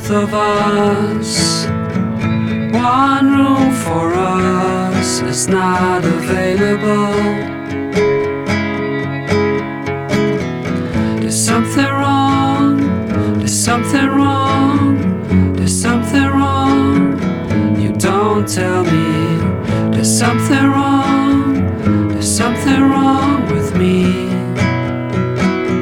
both of us. One room for us is not available. There's something wrong, there's something wrong, there's something wrong. You don't tell me there's something wrong.